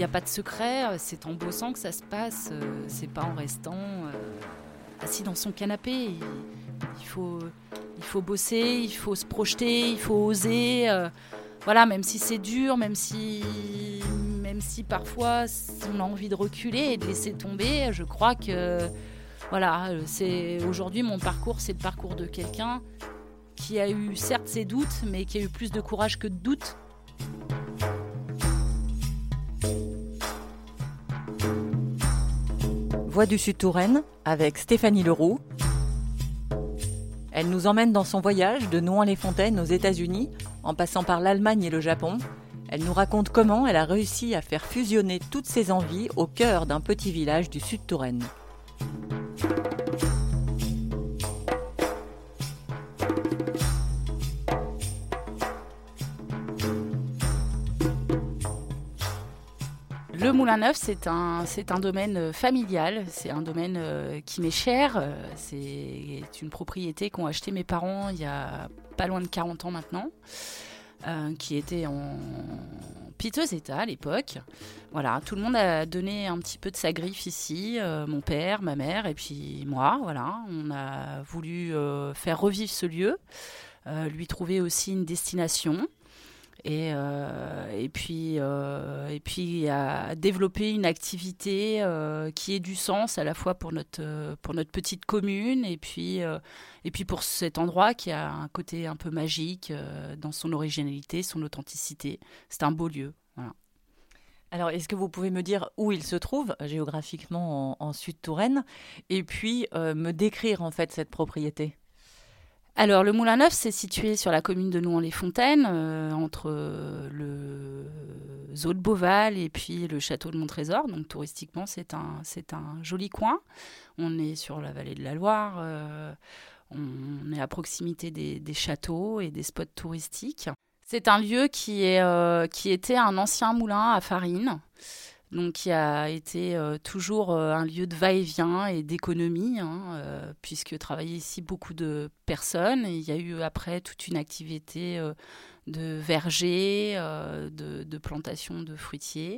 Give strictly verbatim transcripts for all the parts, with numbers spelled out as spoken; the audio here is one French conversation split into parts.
n'y a pas de secret, c'est en bossant que ça se passe, euh, c'est pas en restant euh, assis dans son canapé. Il, il, faut, il faut bosser, il faut se projeter, il faut oser. Euh, voilà, même si c'est dur, même si, même si parfois on a envie de reculer et de laisser tomber, je crois que voilà, c'est, aujourd'hui mon parcours, c'est le parcours de quelqu'un qui a eu certes ses doutes, mais qui a eu plus de courage que de doutes. Voix du Sud-Touraine avec Stéphanie Leroux. Elle nous emmène dans son voyage de Nohant-les-Fontaines aux États-Unis, en passant par l'Allemagne et le Japon. Elle nous raconte comment elle a réussi à faire fusionner toutes ses envies au cœur d'un petit village du Sud-Touraine. Le Moulin Neuf, c'est un, c'est un domaine familial, c'est un domaine euh, qui m'est cher. Euh, c'est une propriété qu'ont acheté mes parents il y a pas loin de quarante ans maintenant, euh, qui était en piteux état à l'époque. Voilà, tout le monde a donné un petit peu de sa griffe ici, euh, mon père, ma mère et puis moi. Voilà, on a voulu euh, faire revivre ce lieu, euh, lui trouver aussi une destination. Et, euh, et, puis, euh, et puis à développer une activité euh, qui ait du sens à la fois pour notre, euh, pour notre petite commune et puis, euh, et puis pour cet endroit qui a un côté un peu magique euh, dans son originalité, son authenticité. C'est un beau lieu. Voilà. Alors, est-ce que vous pouvez me dire où il se trouve géographiquement en, en Sud-Touraine et puis euh, me décrire en fait cette propriété ? Alors, le Moulin Neuf, c'est situé sur la commune de Nohant-les-Fontaines, euh, entre le zoo de Beauval et puis le château de Montrésor. Donc, touristiquement, c'est un, c'est un joli coin. On est sur la vallée de la Loire. Euh, on est à proximité des, des châteaux et des spots touristiques. C'est un lieu qui, est, euh, qui était un ancien moulin à farine. Donc, qui a été euh, toujours euh, un lieu de va-et-vient et d'économie, hein, euh, puisque travaillaient ici beaucoup de personnes. Et il y a eu après toute une activité euh, de verger, euh, de, de plantation de fruitiers.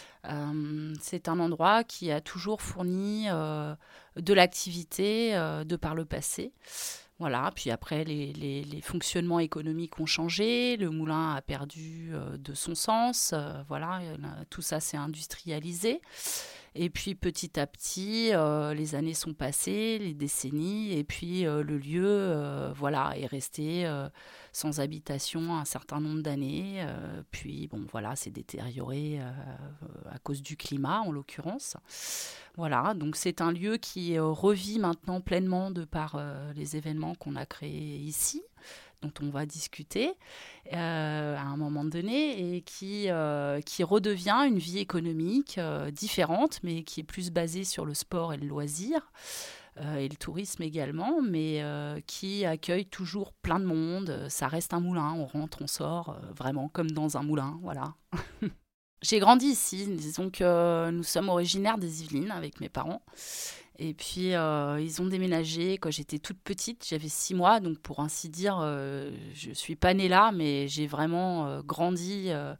Euh, c'est un endroit qui a toujours fourni euh, de l'activité euh, de par le passé. Voilà, puis après, les, les, les fonctionnements économiques ont changé, le moulin a perdu euh, de son sens, euh, voilà, tout ça s'est industrialisé. Et puis petit à petit, euh, les années sont passées, les décennies, et puis euh, le lieu euh, voilà, est resté euh, sans habitation un certain nombre d'années. Euh, puis bon, voilà, c'est détérioré euh, à cause du climat en l'occurrence. Voilà, donc c'est un lieu qui euh, revit maintenant pleinement de par euh, les événements qu'on a créés ici, dont on va discuter euh, à un moment donné, et qui, euh, qui redevient une vie économique euh, différente, mais qui est plus basée sur le sport et le loisir, euh, et le tourisme également, mais euh, qui accueille toujours plein de monde. Ça reste un moulin, on rentre, on sort, euh, vraiment comme dans un moulin, voilà. J'ai grandi ici, disons que nous sommes originaires des Yvelines avec mes parents. Et puis, euh, ils ont déménagé quand j'étais toute petite, j'avais six mois, donc pour ainsi dire, euh, je ne suis pas née là, mais j'ai vraiment euh, grandi euh,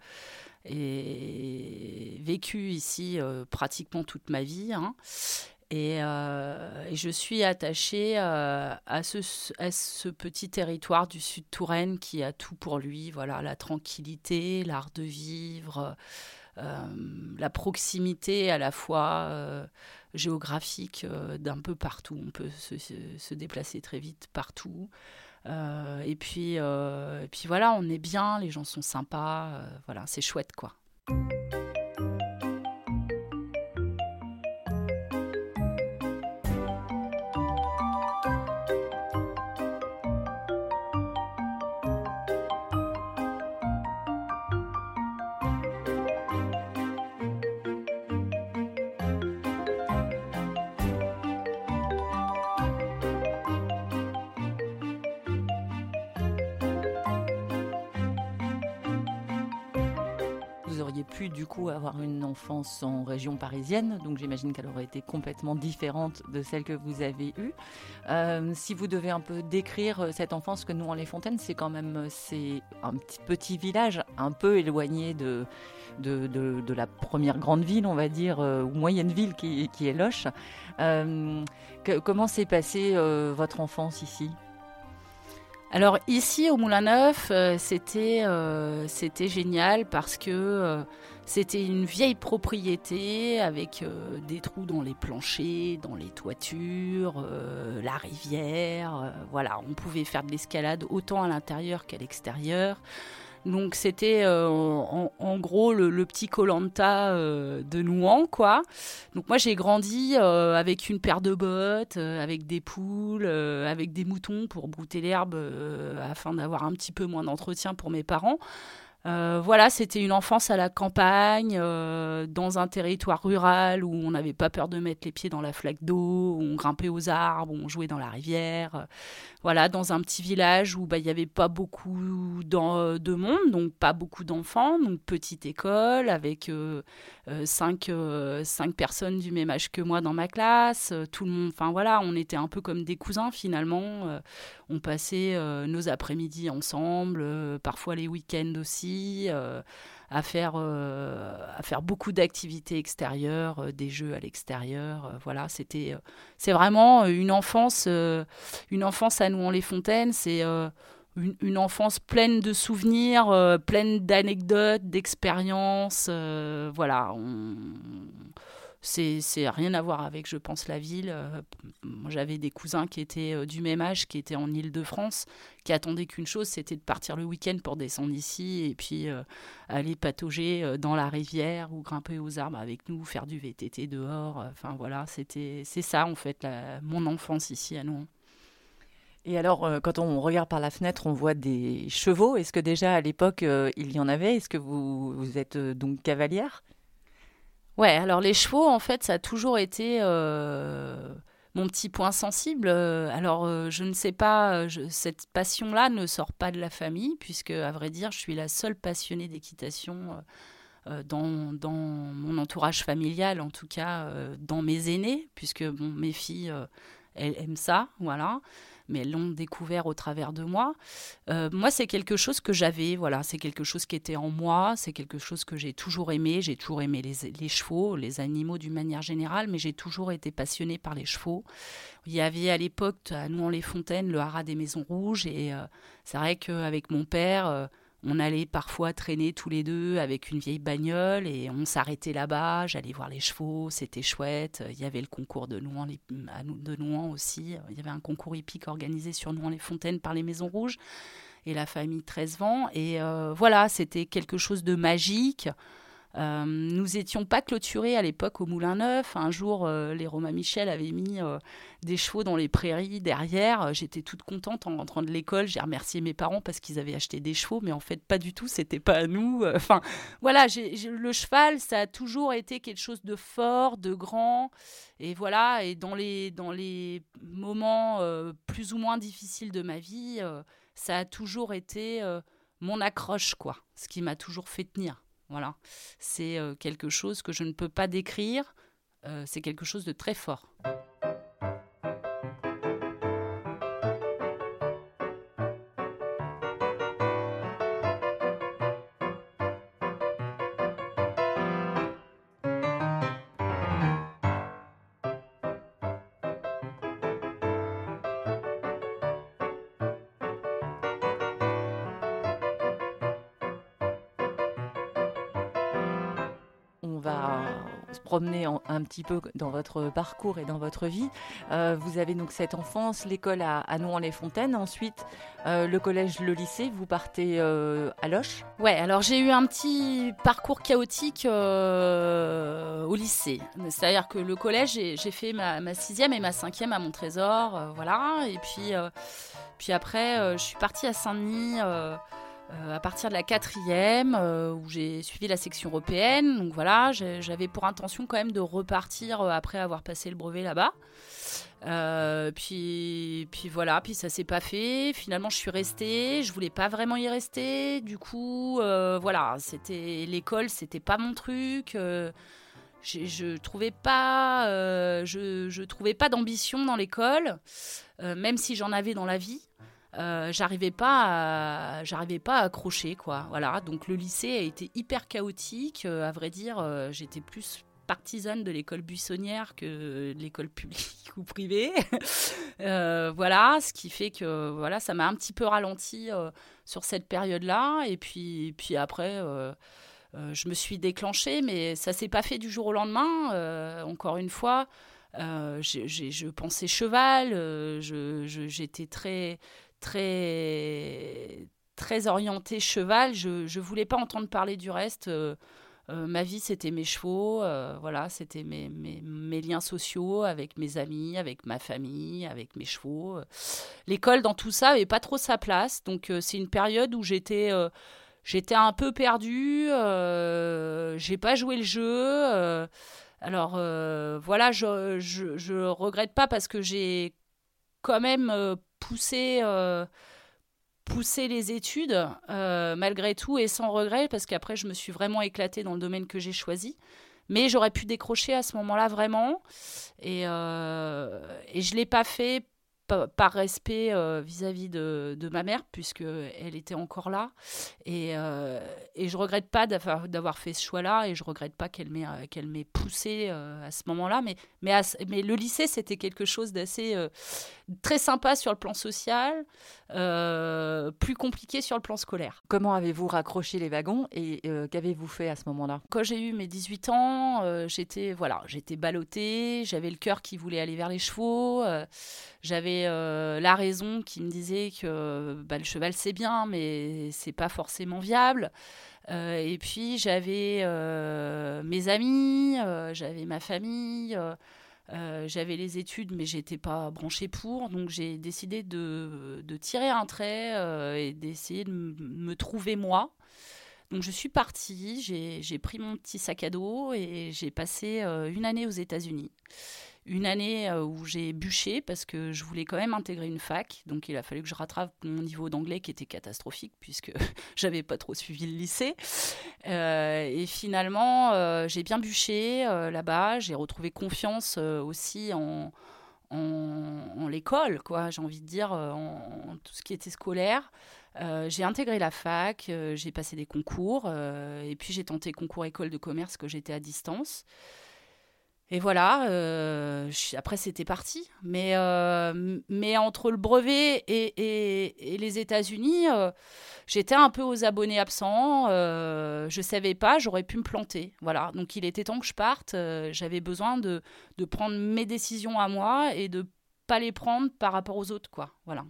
et vécu ici euh, pratiquement toute ma vie. Hein. Et, euh, et je suis attachée euh, à, ce, à ce petit territoire du Sud-Touraine qui a tout pour lui, voilà, la tranquillité, l'art de vivre, euh, la proximité à la fois euh, géographique euh, d'un peu partout. On peut se, se, se déplacer très vite partout. Euh, et, puis, euh, et puis voilà, on est bien, les gens sont sympas, euh, voilà, c'est chouette quoi. Vous auriez pu du coup avoir une enfance en région parisienne, donc j'imagine qu'elle aurait été complètement différente de celle que vous avez eue. Euh, si vous devez un peu décrire cette enfance, que Nouan-les-Fontaines, c'est quand même c'est un petit, petit village un peu éloigné de, de, de, de la première grande ville, on va dire, euh, ou moyenne ville qui, qui est Loches. Euh, que, comment s'est passée euh, votre enfance ici ? Alors ici au Moulin Neuf, euh, c'était, euh, c'était génial parce que euh, c'était une vieille propriété avec euh, des trous dans les planchers, dans les toitures, euh, la rivière. Euh, voilà, on pouvait faire de l'escalade autant à l'intérieur qu'à l'extérieur. Donc c'était euh, en, en gros le, le petit Koh-Lanta euh, de Nouan, quoi. Donc moi j'ai grandi euh, avec une paire de bottes, euh, avec des poules, euh, avec des moutons pour brouter l'herbe euh, afin d'avoir un petit peu moins d'entretien pour mes parents. Euh, voilà, c'était une enfance à la campagne, euh, dans un territoire rural où on n'avait pas peur de mettre les pieds dans la flaque d'eau, où on grimpait aux arbres, où on jouait dans la rivière. Euh, voilà, dans un petit village où bah, il n'y avait pas beaucoup de monde, donc pas beaucoup d'enfants, donc petite école avec euh, euh, cinq, euh, cinq personnes du même âge que moi dans ma classe. Euh, tout le monde, enfin voilà, on était un peu comme des cousins finalement. Euh, on passait euh, nos après-midi ensemble, euh, parfois les week-ends aussi. Euh, à faire, euh, à faire beaucoup d'activités extérieures, euh, des jeux à l'extérieur. Euh, voilà, c'était, euh, c'est vraiment une enfance, euh, une enfance à Nouan-les-Fontaines. C'est euh, une, une enfance pleine de souvenirs, euh, pleine d'anecdotes, d'expériences. Euh, voilà, on... C'est, c'est rien à voir avec, je pense, la ville. Euh, moi, j'avais des cousins qui étaient euh, du même âge, qui étaient en Île-de-France, qui attendaient qu'une chose, c'était de partir le week-end pour descendre ici et puis euh, aller patauger euh, dans la rivière ou grimper aux arbres avec nous, faire du V T T dehors. Enfin voilà, c'était, c'est ça en fait, la, mon enfance ici à Nouan. Et alors, euh, quand on regarde par la fenêtre, on voit des chevaux. Est-ce que déjà à l'époque, euh, il y en avait ? Est-ce que vous, vous êtes euh, donc cavalière ? Ouais, alors les chevaux, en fait, ça a toujours été euh, mon petit point sensible. Euh, alors, euh, je ne sais pas, je, cette passion-là ne sort pas de la famille, puisque, à vrai dire, je suis la seule passionnée d'équitation euh, dans, dans mon entourage familial, en tout cas euh, dans mes aînés, puisque bon, mes filles, euh, elles aiment ça, voilà. Mais elles l'ont découvert au travers de moi. Euh, moi, c'est quelque chose que j'avais, voilà, c'est quelque chose qui était en moi, c'est quelque chose que j'ai toujours aimé. J'ai toujours aimé les, les chevaux, les animaux d'une manière générale, mais j'ai toujours été passionnée par les chevaux. Il y avait à l'époque, à Nouan-les-Fontaines, le haras des Maisons Rouges, et euh, c'est vrai qu'avec mon père, euh, on allait parfois traîner tous les deux avec une vieille bagnole et on s'arrêtait là-bas, j'allais voir les chevaux, c'était chouette. Il y avait le concours de Nouan, de Nouan aussi. Il y avait un concours hippique organisé sur Nouan-les-Fontaines par les Maisons Rouges et la famille Trezevant. Et euh, voilà, c'était quelque chose de magique. Euh, nous étions pas clôturés à l'époque au Moulin Neuf. Un jour, euh, les Romain Michel avaient mis euh, des chevaux dans les prairies derrière. J'étais toute contente en rentrant de l'école. J'ai remercié mes parents parce qu'ils avaient acheté des chevaux, mais en fait pas du tout. C'était pas à nous. Enfin, voilà, j'ai, j'ai, le cheval, ça a toujours été quelque chose de fort, de grand. Et voilà. Et dans les dans les moments euh, plus ou moins difficiles de ma vie, euh, ça a toujours été euh, mon accroche, quoi. Ce qui m'a toujours fait tenir. Voilà, c'est euh, quelque chose que je ne peux pas décrire, euh, c'est quelque chose de très fort. On va se promener en, un petit peu dans votre parcours et dans votre vie. Euh, vous avez donc cette enfance, l'école à, à Nouan-les-Fontaines, ensuite euh, le collège, le lycée, vous partez euh, à Loches. Ouais, alors j'ai eu un petit parcours chaotique euh, au lycée. C'est-à-dire que le collège, j'ai, j'ai fait ma, ma sixième et ma cinquième à Montrésor, euh, voilà. Et puis, euh, puis après, euh, je suis partie à Saint-Denis. Euh, Euh, à partir de la quatrième, euh, où j'ai suivi la section européenne. Donc voilà, j'avais pour intention quand même de repartir euh, après avoir passé le brevet là-bas. Euh, puis, puis voilà, puis ça s'est pas fait. Finalement, je suis restée. Je voulais pas vraiment y rester. Du coup, euh, voilà, c'était l'école, c'était pas mon truc. Euh, je, je trouvais pas, euh, je, je trouvais pas d'ambition dans l'école, euh, même si j'en avais dans la vie. Euh, j'arrivais pas à, j'arrivais pas à accrocher, quoi. Voilà, donc le lycée a été hyper chaotique. Euh, à vrai dire, euh, j'étais plus partisane de l'école buissonnière que de l'école publique ou privée. euh, voilà, ce qui fait que voilà, ça m'a un petit peu ralenti euh, sur cette période-là. Et puis, puis après, euh, euh, je me suis déclenchée, mais ça s'est pas fait du jour au lendemain. Euh, encore une fois. Euh, j'ai, j'ai, je pensais cheval, euh, je, je, j'étais très, très, très orientée cheval. Je ne voulais pas entendre parler du reste. Euh, euh, ma vie, c'était mes chevaux, euh, voilà, c'était mes, mes, mes liens sociaux avec mes amis, avec ma famille, avec mes chevaux. L'école, dans tout ça, n'avait pas trop sa place. Donc, euh, c'est une période où j'étais... Euh, j'étais un peu perdue. Euh, j'ai pas joué le jeu. Euh, Alors euh, voilà, je, je, je regrette pas parce que j'ai quand même euh, poussé, euh, poussé les études euh, malgré tout et sans regret parce qu'après je me suis vraiment éclatée dans le domaine que j'ai choisi. Mais j'aurais pu décrocher à ce moment-là vraiment et, euh, et je ne l'ai pas fait par respect euh, vis-à-vis de, de ma mère, puisqu'elle était encore là. Et, euh, et je ne regrette pas d'avoir, d'avoir fait ce choix-là, et je ne regrette pas qu'elle m'ait, euh, qu'elle m'ait poussée euh, à ce moment-là. Mais, mais, à, mais le lycée, c'était quelque chose d'assez euh, très sympa sur le plan social, euh, plus compliqué sur le plan scolaire. Comment avez-vous raccroché les wagons et euh, qu'avez-vous fait à ce moment-là ? Quand j'ai eu mes dix-huit ans, euh, j'étais, voilà, j'étais ballottée, j'avais le cœur qui voulait aller vers les chevaux, euh, j'avais euh, la raison qui me disait que bah, le cheval c'est bien, mais c'est pas forcément viable. Euh, et puis j'avais euh, mes amis, euh, j'avais ma famille, euh, euh, j'avais les études, mais j'étais pas branchée pour. Donc j'ai décidé de, de tirer un trait euh, et d'essayer de m- me trouver moi. Donc je suis partie, j'ai, j'ai pris mon petit sac à dos et j'ai passé euh, une année aux États-Unis. Une année euh, où j'ai bûché parce que je voulais quand même intégrer une fac. Donc il a fallu que je rattrape mon niveau d'anglais qui était catastrophique puisque j'avais pas trop suivi le lycée. Euh, et finalement, euh, j'ai bien bûché euh, là-bas. J'ai retrouvé confiance euh, aussi en, en, en l'école, quoi. J'ai envie de dire, euh, en, en tout ce qui était scolaire. Euh, j'ai intégré la fac, euh, j'ai passé des concours, euh, et puis j'ai tenté concours école de commerce que j'étais à distance. Et voilà, euh, je- après c'était parti. Mais, euh, mais entre le brevet et, et- et les États-Unis, euh, j'étais un peu aux abonnés absents. Euh, je savais pas, j'aurais pu me planter. Voilà, donc il était temps que je parte. euh, j'avais besoin de, de prendre mes décisions à moi et de pas les prendre par rapport aux autres, quoi. Voilà.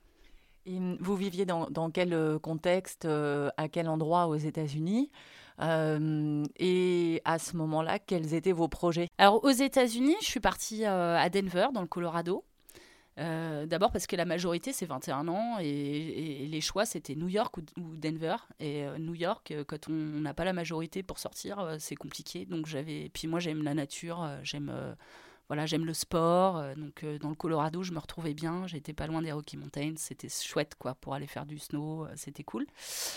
Et vous viviez dans, dans quel euh, contexte, euh, à quel endroit aux États-Unis ? Euh, et à ce moment-là, quels étaient vos projets ? Alors aux États-Unis, je suis partie euh, à Denver, dans le Colorado. Euh, d'abord parce que la majorité, c'est vingt et un ans, et, et- et les choix, c'était New York ou, ou Denver. Et euh, New York, euh, quand on n'a pas la majorité pour sortir, euh, c'est compliqué. Donc j'avais. Puis moi, j'aime la nature, euh, j'aime, euh, voilà, j'aime le sport. euh, donc euh, dans le Colorado, je me retrouvais bien. J'étais pas loin des Rocky Mountains. C'était chouette, quoi, pour aller faire du snow. euh, c'était cool.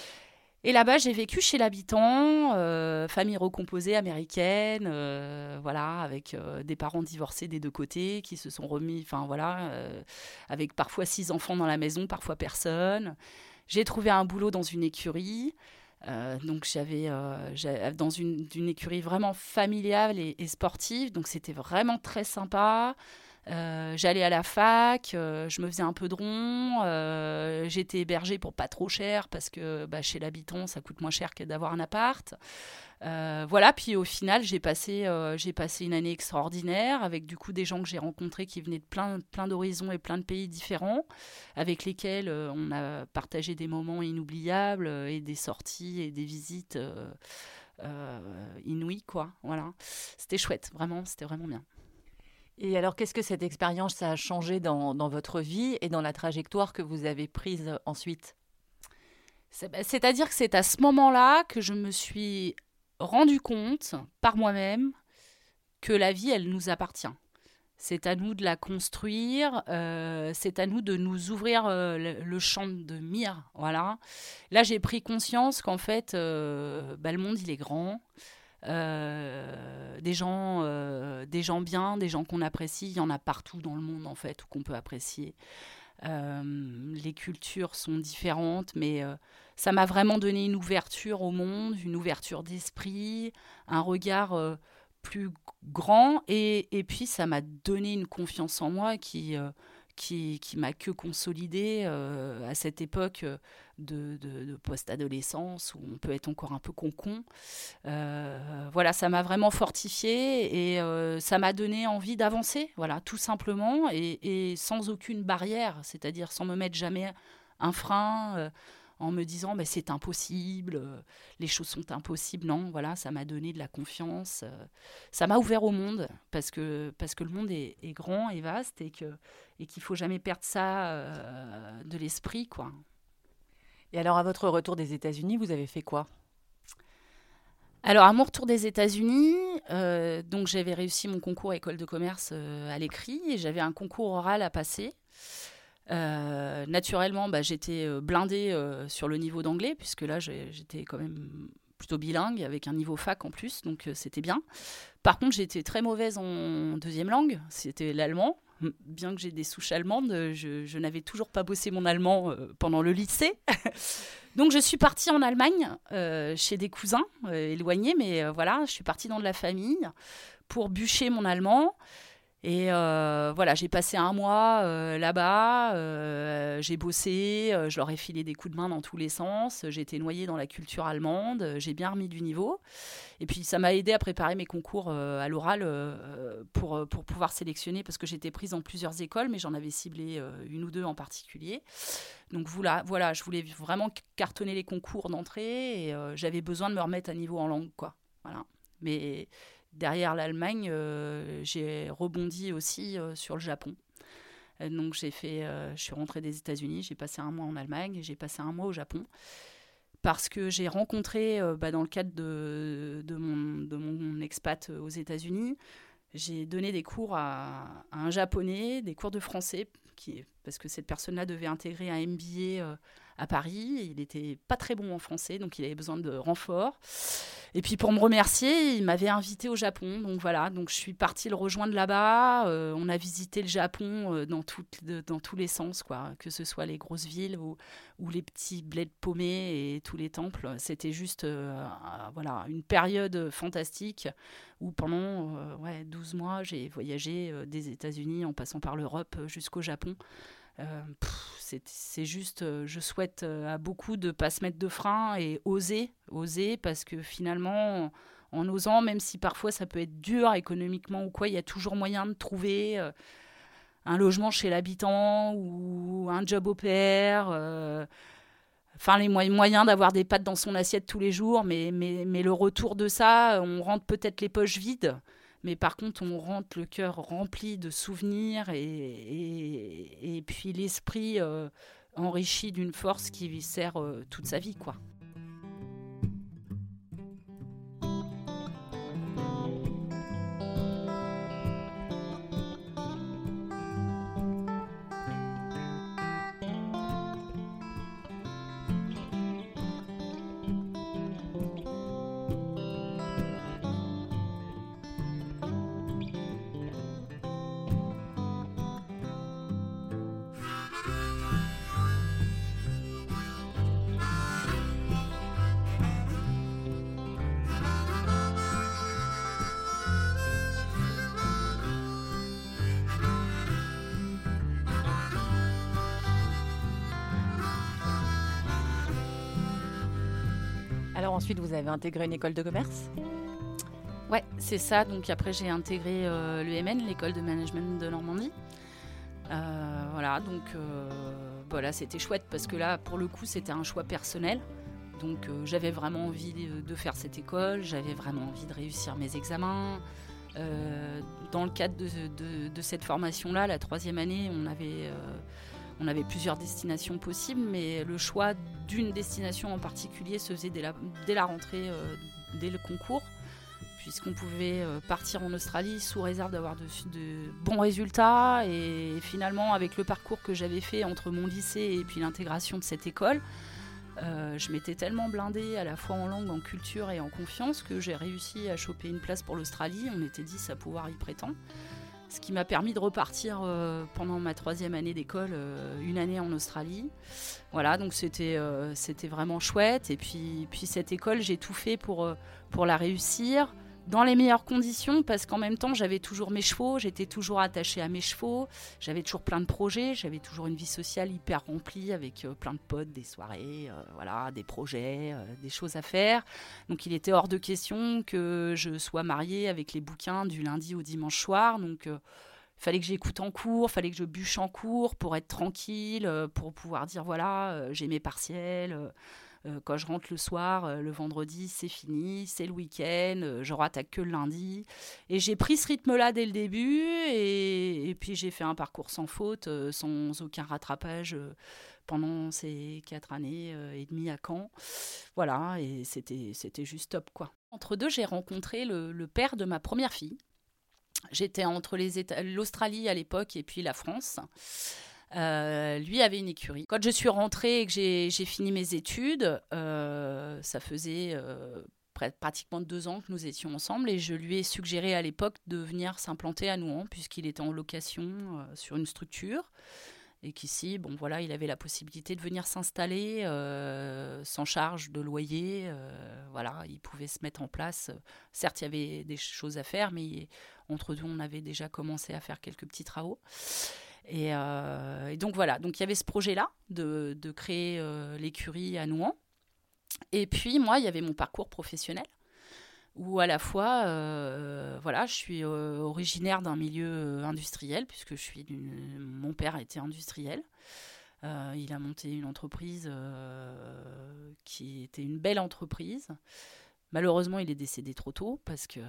Et là-bas, j'ai vécu chez l'habitant, euh, famille recomposée américaine, euh, voilà, avec euh, des parents divorcés des deux côtés qui se sont remis, enfin voilà, euh, avec parfois six enfants dans la maison, parfois personne. J'ai trouvé un boulot dans une écurie, euh, donc j'avais, euh, j'avais- dans une, une écurie vraiment familiale et, et sportive, donc c'était vraiment très sympa. Euh, j'allais à la fac, euh, je me faisais un peu de rond, euh, j'étais hébergée pour pas trop cher parce que bah, chez l'habitant ça coûte moins cher que d'avoir un appart. Euh, voilà, puis au final j'ai passé, euh, j'ai passé une année extraordinaire avec du coup des gens que j'ai rencontrés qui venaient de plein, plein d'horizons et plein de pays différents, avec lesquels euh, on a partagé des moments inoubliables euh, et des sorties et des visites euh, euh, inouïes, quoi. Voilà, c'était chouette, vraiment, c'était vraiment bien. Et alors, qu'est-ce que cette expérience ça a changé dans, dans votre vie et dans la trajectoire que vous avez prise ensuite ? C'est, c'est-à-dire que c'est à ce moment-là que je me suis rendu compte par moi-même que la vie, elle nous appartient. C'est à nous de la construire, euh, c'est à nous de nous ouvrir euh, le, le champ de mire. Voilà. Là, j'ai pris conscience qu'en fait, euh, bah, le monde, il est grand. Euh, des gens, euh, des gens bien, des gens qu'on apprécie, il y en a partout dans le monde, en fait, ou qu'on peut apprécier. Euh, les cultures sont différentes, mais euh, ça m'a vraiment donné une ouverture au monde, une ouverture d'esprit, un regard euh, plus grand, et, et puis ça m'a donné une confiance en moi qui, euh, qui, qui m'a que consolidée euh, à cette époque de, de, de post-adolescence où on peut être encore un peu con-con. Euh, voilà, ça m'a vraiment fortifiée et euh, ça m'a donné envie d'avancer, voilà, tout simplement, et, et sans aucune barrière, c'est-à-dire sans me mettre jamais un frein, euh, en me disant bah, c'est impossible, euh, les choses sont impossibles. Non, voilà, ça m'a donné de la confiance, euh, ça m'a ouvert au monde, parce que, parce que le monde est, est grand et vaste et, que, et qu'il ne faut jamais perdre ça euh, de l'esprit, quoi. Et alors, à votre retour des États-Unis, vous avez fait quoi ? Alors, à mon retour des États-Unis, euh, donc j'avais réussi mon concours école de commerce euh, à l'écrit et j'avais un concours oral à passer. Euh, naturellement, bah, j'étais blindée euh, sur le niveau d'anglais, puisque là, j'ai, j'étais quand même plutôt bilingue, avec un niveau fac en plus, donc euh, c'était bien. Par contre, j'étais très mauvaise en deuxième langue, c'était l'allemand. Bien que j'ai des souches allemandes, je, je n'avais toujours pas bossé mon allemand euh, pendant le lycée. Donc, je suis partie en Allemagne, euh, chez des cousins euh, éloignés, mais euh, voilà, je suis partie dans de la famille pour bûcher mon allemand. Et euh, voilà, j'ai passé un mois euh, là-bas, euh, j'ai bossé, euh, je leur ai filé des coups de main dans tous les sens, j'ai été noyée dans la culture allemande, euh, j'ai bien remis du niveau. Et puis ça m'a aidé à préparer mes concours euh, à l'oral euh, pour, pour pouvoir sélectionner, parce que j'étais prise dans plusieurs écoles, mais j'en avais ciblé euh, une ou deux en particulier. Donc voilà, voilà, je voulais vraiment cartonner les concours d'entrée et euh, j'avais besoin de me remettre à niveau en langue, quoi. Voilà. Mais derrière l'Allemagne, euh, j'ai rebondi aussi euh, sur le Japon. Euh, donc j'ai fait, euh, je suis rentrée des États-Unis, j'ai passé un mois en Allemagne et j'ai passé un mois au Japon. Parce que j'ai rencontré, euh, bah, dans le cadre de, de, mon, de mon expat aux États-Unis, j'ai donné des cours à, à un Japonais, des cours de français, qui, parce que cette personne-là devait intégrer un M B A euh, à Paris. Il n'était pas très bon en français, donc il avait besoin de renfort. Et puis pour me remercier, il m'avait invité au Japon. Donc voilà, donc je suis partie le rejoindre là-bas. Euh, on a visité le Japon euh, dans, tout, de, dans tous les sens, quoi. Que ce soit les grosses villes ou, ou les petits bleds paumés et tous les temples. C'était juste euh, voilà, une période fantastique où pendant euh, ouais, douze mois, j'ai voyagé euh, des États-Unis en passant par l'Europe jusqu'au Japon. Euh, pff, c'est, c'est juste, euh, je souhaite euh, à beaucoup de ne pas se mettre de frein et oser, oser, parce que finalement, en, en osant, même si parfois ça peut être dur économiquement ou quoi, il y a toujours moyen de trouver euh, un logement chez l'habitant ou un job au pair. Euh, Enfin, les moyens d'avoir des pâtes dans son assiette tous les jours, mais, mais, mais le retour de ça, on rentre peut-être les poches vides, mais par contre, on rentre le cœur rempli de souvenirs et, et, et puis l'esprit euh, enrichi d'une force qui lui sert euh, toute sa vie, quoi. Alors ensuite, vous avez intégré une école de commerce ? Ouais, c'est ça. Donc après, j'ai intégré euh, l'U M N, l'école de management de Normandie. Euh, voilà, donc euh, voilà, c'était chouette parce que là, pour le coup, c'était un choix personnel. Donc euh, j'avais vraiment envie de, de faire cette école, j'avais vraiment envie de réussir mes examens. Euh, dans le cadre de, de, de cette formation-là, la troisième année, on avait... Euh, On avait plusieurs destinations possibles, mais le choix d'une destination en particulier se faisait dès la, dès la rentrée, euh, dès le concours, puisqu'on pouvait euh, partir en Australie sous réserve d'avoir de, de bons résultats. Et finalement, avec le parcours que j'avais fait entre mon lycée et puis l'intégration de cette école, euh, je m'étais tellement blindée à la fois en langue, en culture et en confiance que j'ai réussi à choper une place pour l'Australie. On était dix à pouvoir y prétendre. Ce qui m'a permis de repartir euh, pendant ma troisième année d'école, euh, une année en Australie. Voilà, donc c'était, euh, c'était vraiment chouette. Et puis, puis cette école, j'ai tout fait pour, euh, pour la réussir dans les meilleures conditions, parce qu'en même temps, j'avais toujours mes chevaux, j'étais toujours attachée à mes chevaux, j'avais toujours plein de projets, j'avais toujours une vie sociale hyper remplie avec euh, plein de potes, des soirées, euh, voilà, des projets, euh, des choses à faire. Donc il était hors de question que je sois mariée avec les bouquins du lundi au dimanche soir. Donc il euh, fallait que j'écoute en cours, fallait que je bûche en cours pour être tranquille, euh, pour pouvoir dire voilà, euh, j'ai mes partiels. Euh, Euh, quand je rentre le soir, euh, le vendredi, c'est fini, c'est le week-end, euh, je rattaque que le lundi. Et j'ai pris ce rythme-là dès le début, et, et puis j'ai fait un parcours sans faute, euh, sans aucun rattrapage euh, pendant ces quatre années euh, et demie à Caen. Voilà, et c'était, c'était juste top, quoi. Entre deux, j'ai rencontré le, le père de ma première fille. J'étais entre les États, l'Australie à l'époque et puis la France. Euh, lui avait une écurie. Quand je suis rentrée et que j'ai, j'ai fini mes études, euh, ça faisait euh, pr- pratiquement deux ans que nous étions ensemble, et je lui ai suggéré à l'époque de venir s'implanter à Nouan, puisqu'il était en location euh, sur une structure, et qu'ici, bon voilà, il avait la possibilité de venir s'installer euh, sans charge de loyer. Euh, voilà, il pouvait se mettre en place. Certes, il y avait des choses à faire, mais entre deux, on avait déjà commencé à faire quelques petits travaux. Et, euh, et donc voilà, donc il y avait ce projet-là de, de créer euh, l'écurie à Nouan. Et puis moi, il y avait mon parcours professionnel, où à la fois, euh, voilà, je suis euh, originaire d'un milieu industriel, puisque je suis d'une... mon père était industriel. Euh, il a monté une entreprise euh, qui était une belle entreprise. Malheureusement, il est décédé trop tôt parce que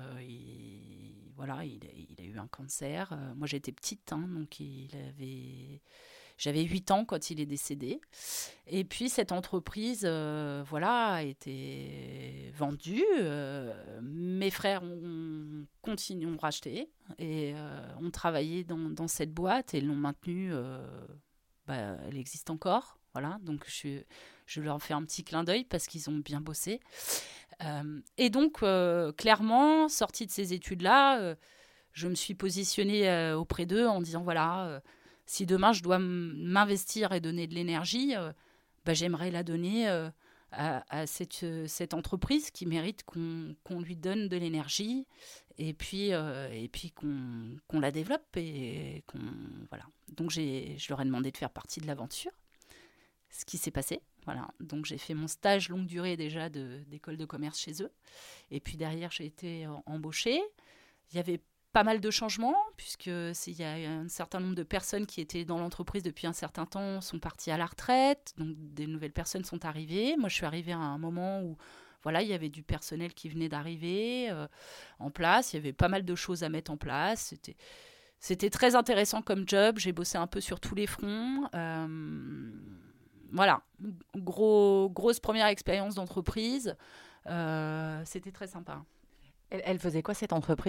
il, voilà, il, il a eu un cancer. Euh, moi, j'étais petite, hein, donc il avait, j'avais huit ans quand il est décédé. Et puis, cette entreprise euh, voilà, a été vendue. Euh, mes frères ont continué, ont racheté et euh, ont travaillé dans, dans cette boîte et l'ont maintenue. Euh, bah, elle existe encore. Voilà, donc je, je leur fais un petit clin d'œil parce qu'ils ont bien bossé. Euh, et donc, euh, clairement, sortie de ces études-là, euh, je me suis positionnée euh, auprès d'eux en disant, voilà, euh, si demain je dois m- m'investir et donner de l'énergie, euh, bah, j'aimerais la donner euh, à, à cette, euh, cette entreprise qui mérite qu'on, qu'on lui donne de l'énergie, et puis, euh, et puis qu'on, qu'on la développe. Et qu'on, voilà. Donc, j'ai, je leur ai demandé de faire partie de l'aventure, ce qui s'est passé. Voilà, donc j'ai fait mon stage longue durée déjà de, d'école de commerce chez eux. Et puis derrière, j'ai été embauchée. Il y avait pas mal de changements, puisqu'il y a un certain nombre de personnes qui étaient dans l'entreprise depuis un certain temps sont parties à la retraite. Donc des nouvelles personnes sont arrivées. Moi, je suis arrivée à un moment où voilà, il y avait du personnel qui venait d'arriver euh, en place. Il y avait pas mal de choses à mettre en place. C'était, c'était très intéressant comme job. J'ai bossé un peu sur tous les fronts. Euh, Voilà, Gros, grosse première expérience d'entreprise. Euh, c'était très sympa. Elle, elle faisait quoi cette entreprise ?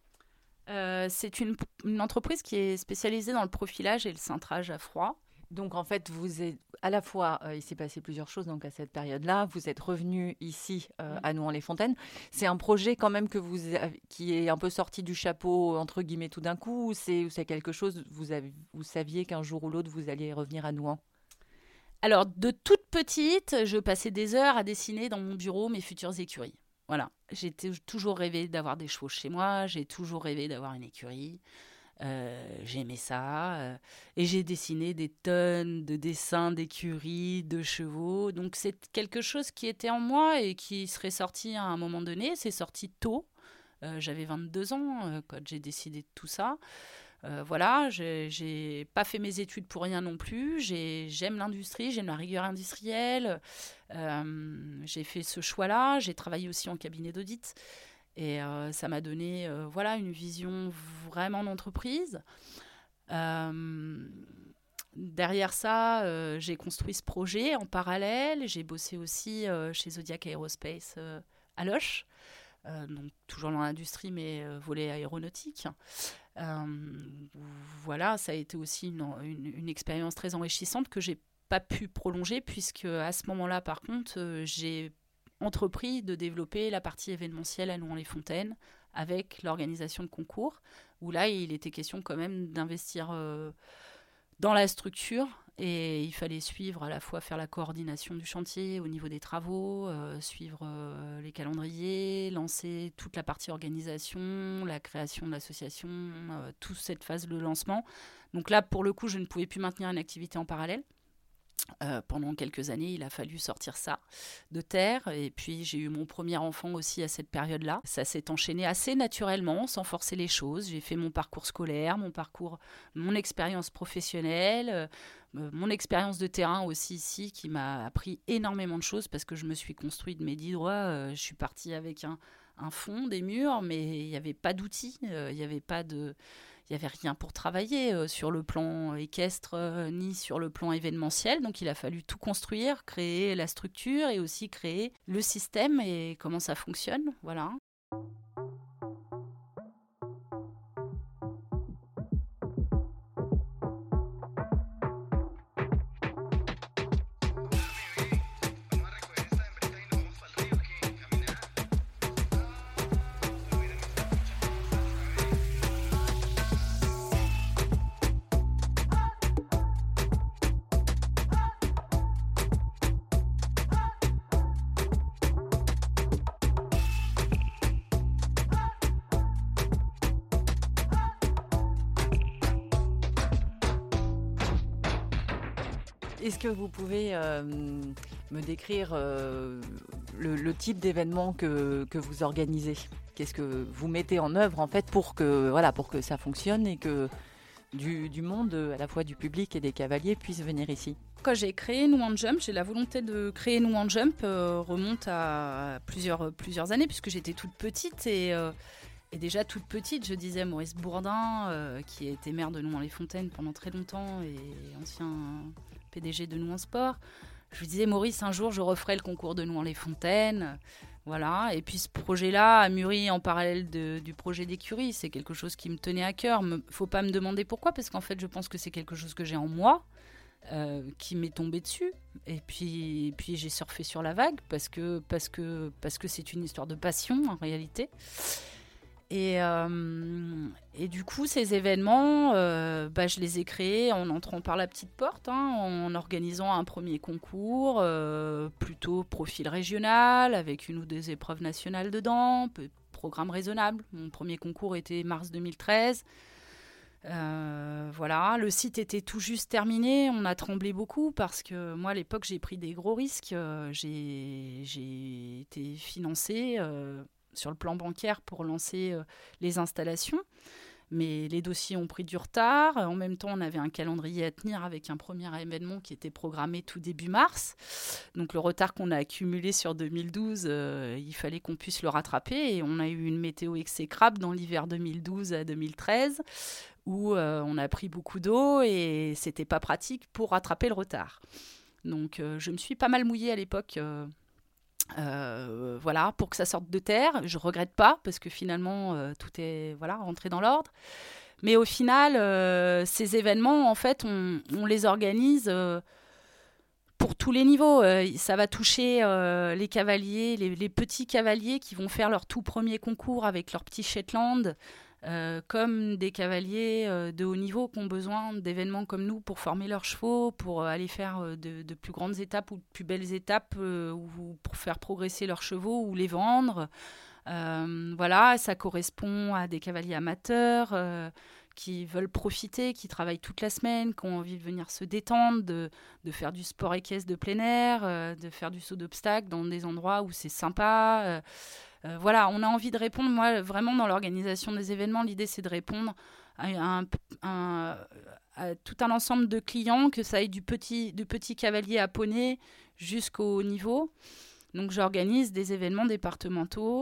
Euh, c'est une, une entreprise qui est spécialisée dans le profilage et le cintrage à froid. Donc en fait, vous êtes à la fois, euh, il s'est passé plusieurs choses donc à cette période-là. Vous êtes revenu ici euh, à Nouan-les-Fontaines. C'est un projet quand même que vous avez, qui est un peu sorti du chapeau entre guillemets tout d'un coup. Ou c'est, ou c'est quelque chose vous avez, vous saviez qu'un jour ou l'autre vous alliez revenir à Nouan ? Alors, de toute petite, je passais des heures à dessiner dans mon bureau mes futures écuries. Voilà, j'ai t- toujours rêvé d'avoir des chevaux chez moi, j'ai toujours rêvé d'avoir une écurie. Euh, j'aimais ça. euh, et j'ai dessiné des tonnes de dessins d'écuries, de chevaux. Donc, c'est quelque chose qui était en moi et qui serait sorti à un moment donné. C'est sorti tôt. Euh, j'avais vingt-deux ans euh, quand j'ai décidé de tout ça. Euh, voilà, j'ai, j'ai pas fait mes études pour rien non plus. J'ai, j'aime l'industrie, j'aime la rigueur industrielle. Euh, j'ai fait ce choix-là. J'ai travaillé aussi en cabinet d'audit. Et euh, ça m'a donné euh, voilà, une vision vraiment d'entreprise. Euh, derrière ça, euh, j'ai construit ce projet en parallèle. J'ai bossé aussi euh, chez Zodiac Aerospace euh, à Loches, euh, donc toujours dans l'industrie, mais euh, volet aéronautique. Euh, voilà, ça a été aussi une, une, une expérience très enrichissante que j'ai pas pu prolonger, puisque à ce moment-là, par contre, euh, j'ai entrepris de développer la partie événementielle à Nouhans-les-Fontaines avec l'organisation de concours, où là, il était question quand même d'investir euh, dans la structure, et il fallait suivre, à la fois faire la coordination du chantier au niveau des travaux, euh, suivre euh, les calendriers, lancer toute la partie organisation, la création de l'association, euh, toute cette phase de lancement. Donc là, pour le coup, je ne pouvais plus maintenir une activité en parallèle. Euh, pendant quelques années, il a fallu sortir ça de terre. Et puis, j'ai eu mon premier enfant aussi à cette période-là. Ça s'est enchaîné assez naturellement, sans forcer les choses. J'ai fait mon parcours scolaire, mon parcours, mon expérience professionnelle, euh, mon expérience de terrain aussi ici, qui m'a appris énormément de choses parce que je me suis construite de mes dix doigts. Euh, je suis partie avec un, un fond, des murs, mais il n'y avait pas d'outils, euh, il n'y avait pas de... Il n'y avait rien pour travailler euh, sur le plan équestre euh, ni sur le plan événementiel. Donc, il a fallu tout construire, créer la structure et aussi créer le système et comment ça fonctionne. Voilà. Est-ce que vous pouvez euh, me décrire euh, le, le type d'événement que, que vous organisez ? Qu'est-ce que vous mettez en œuvre en fait pour que, voilà, pour que ça fonctionne et que du, du monde, à la fois du public et des cavaliers, puissent venir ici ? Quand j'ai créé Nouhans Jump, j'ai la volonté de créer Nouhans Jump euh, remonte à plusieurs, plusieurs années puisque j'étais toute petite et... Euh, Et déjà toute petite, je disais Maurice Bourdin, euh, qui a été maire de Nouhans-les-Fontaines pendant très longtemps et ancien P D G de Nouhans Sport. Je lui disais, Maurice, un jour, je referai le concours de Nouhans-les-Fontaines. Voilà. Et puis ce projet-là a mûri en parallèle de, du projet d'écurie. C'est quelque chose qui me tenait à cœur. Il ne faut pas me demander pourquoi, parce qu'en fait, je pense que c'est quelque chose que j'ai en moi, euh, qui m'est tombé dessus. Et puis, et puis j'ai surfé sur la vague, parce que, parce que, parce que c'est une histoire de passion, en réalité. Et, euh, et du coup, ces événements, euh, bah, je les ai créés en entrant par la petite porte, hein, en organisant un premier concours, euh, plutôt profil régional, avec une ou deux épreuves nationales dedans, programme raisonnable. Mon premier concours était mars deux mille treize. Euh, voilà, le site était tout juste terminé. On a tremblé beaucoup parce que moi, à l'époque, j'ai pris des gros risques. Euh, j'ai, j'ai été financée... Euh, sur le plan bancaire pour lancer euh, les installations. Mais les dossiers ont pris du retard. En même temps, on avait un calendrier à tenir avec un premier événement qui était programmé tout début mars. Donc le retard qu'on a accumulé sur deux mille douze, euh, il fallait qu'on puisse le rattraper. Et on a eu une météo exécrable dans l'hiver deux mille douze à deux mille treize où euh, on a pris beaucoup d'eau et c'était pas pratique pour rattraper le retard. Donc euh, je me suis pas mal mouillée à l'époque euh, Euh, voilà, pour que ça sorte de terre. Je regrette pas parce que finalement euh, tout est voilà rentré dans l'ordre. Mais au final, euh, ces événements, en fait, on, on les organise euh, pour tous les niveaux. Euh, ça va toucher euh, les cavaliers, les, les petits cavaliers qui vont faire leur tout premier concours avec leur petit Shetland. Euh, comme des cavaliers euh, de haut niveau qui ont besoin d'événements comme nous pour former leurs chevaux, pour euh, aller faire euh, de, de plus grandes étapes ou de plus belles étapes, euh, ou pour faire progresser leurs chevaux ou les vendre. Euh, voilà, ça correspond à des cavaliers amateurs euh, qui veulent profiter, qui travaillent toute la semaine, qui ont envie de venir se détendre, de, de faire du sport équestre de plein air, euh, de faire du saut d'obstacle dans des endroits où c'est sympa. Euh, Euh, voilà, on a envie de répondre. Moi, vraiment, dans l'organisation des événements, l'idée, c'est de répondre à, un, un, à tout un ensemble de clients, que ça aille du petit, du petit cavalier à poney jusqu'au haut niveau. Donc, j'organise des événements départementaux,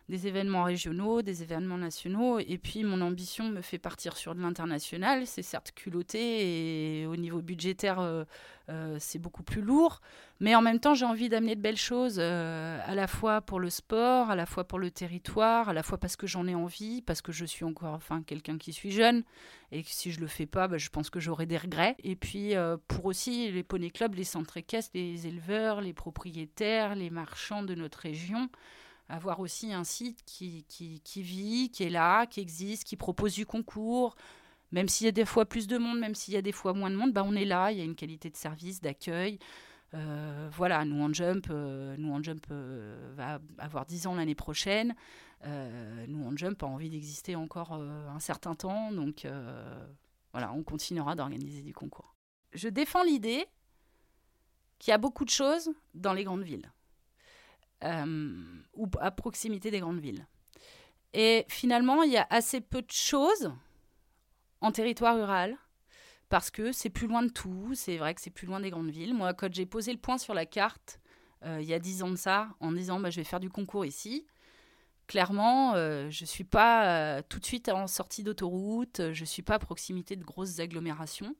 des événements régionaux, des événements nationaux. Et puis, mon ambition me fait partir sur de l'international. C'est certes culotté et au niveau budgétaire, euh, euh, c'est beaucoup plus lourd. Mais en même temps, j'ai envie d'amener de belles choses, euh, à la fois pour le sport, à la fois pour le territoire, à la fois parce que j'en ai envie, parce que je suis encore enfin, quelqu'un qui suis jeune. Et que si je ne le fais pas, bah, je pense que j'aurai des regrets. Et puis, euh, pour aussi les poney clubs, les centres équestres, les éleveurs, les propriétaires, les marchands de notre région, avoir aussi un site qui, qui, qui vit, qui est là, qui existe, qui propose du concours. Même s'il y a des fois plus de monde, même s'il y a des fois moins de monde, bah on est là, il y a une qualité de service, d'accueil. Euh, voilà, nous on Jump, euh, nous on Jump euh, va avoir dix ans l'année prochaine. Euh, nous on Jump a envie d'exister encore euh, un certain temps, donc euh, voilà, on continuera d'organiser des concours. Je défends l'idée qu'il y a beaucoup de choses dans les grandes villes. Euh, ou à proximité des grandes villes. Et finalement, il y a assez peu de choses en territoire rural, parce que c'est plus loin de tout, c'est vrai que c'est plus loin des grandes villes. Moi, quand j'ai posé le point sur la carte, euh, il y a dix ans de ça, en disant bah, je vais faire du concours ici, clairement, euh, je ne suis pas euh, tout de suite en sortie d'autoroute, je ne suis pas à proximité de grosses agglomérations.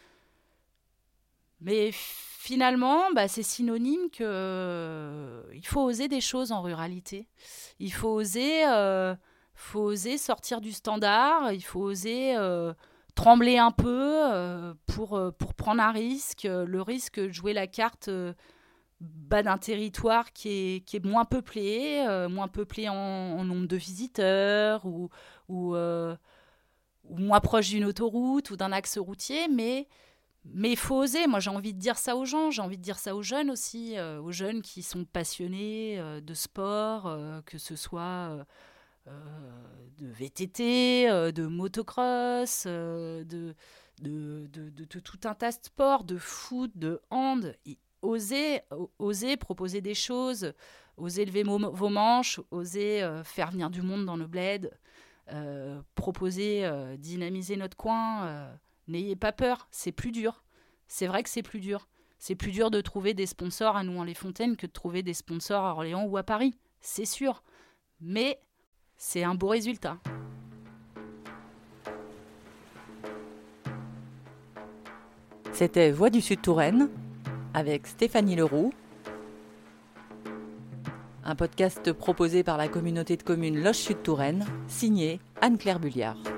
Mais finalement, bah, c'est synonyme qu'il euh, faut oser des choses en ruralité. Il faut oser, euh, faut oser sortir du standard, il faut oser euh, trembler un peu euh, pour, euh, pour prendre un risque. Le risque de jouer la carte euh, bah, d'un territoire qui est, qui est moins peuplé, euh, moins peuplé en, en nombre de visiteurs ou, ou, euh, ou moins proche d'une autoroute ou d'un axe routier, mais... Mais il faut oser, moi j'ai envie de dire ça aux gens, j'ai envie de dire ça aux jeunes aussi, euh, aux jeunes qui sont passionnés euh, de sport, euh, que ce soit euh, euh, de V T T, euh, de motocross, euh, de, de, de, de, de tout un tas de sports, de foot, de hand. Et oser, oser proposer des choses, oser lever mo- vos manches, oser euh, faire venir du monde dans le bled, euh, proposer, euh, dynamiser notre coin. Euh, N'ayez pas peur, c'est plus dur. C'est vrai que c'est plus dur. C'est plus dur de trouver des sponsors à Nouan-les-Fontaines que de trouver des sponsors à Orléans ou à Paris. C'est sûr. Mais c'est un beau résultat. C'était Voix du Sud-Touraine avec Stéphanie Leroux. Un podcast proposé par la communauté de communes Loche Sud-Touraine, signé Anne-Claire Bulliard.